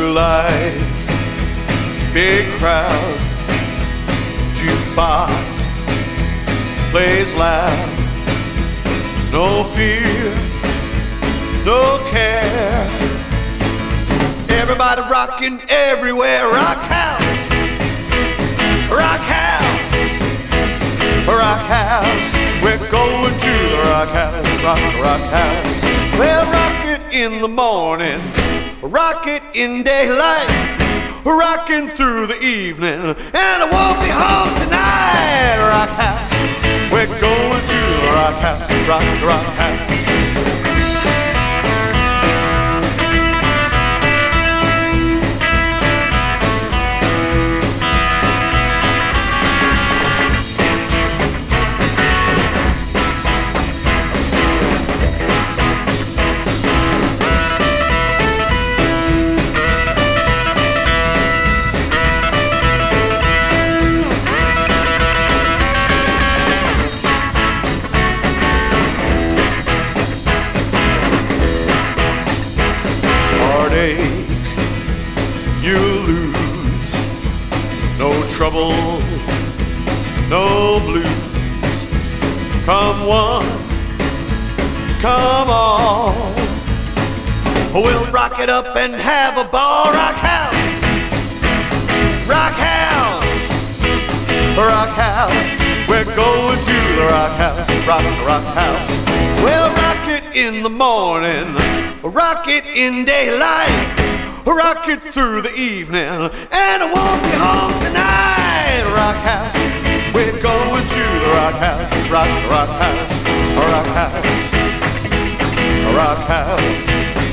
light, big crowd, jukebox plays loud. No fear, no care. Everybody rocking everywhere. Rock house, rock house, rock house. We're going to the rock house, rock house. Well, rock it in the morning, rock it in daylight, rocking through the evening, and I won't be home tonight. Rock house, we're going to the rock house, rock house. You lose, no trouble, no blues. Come one, come all, we'll rock it up and have a ball. Rock house, rock house, rock house. We're going to the rock house, rock house. We'll rock it in the morning, rock it in daylight, rock it through the evening, and I won't be home tonight. Rock house, we're going to the rock house, rock house, rock house, rock house.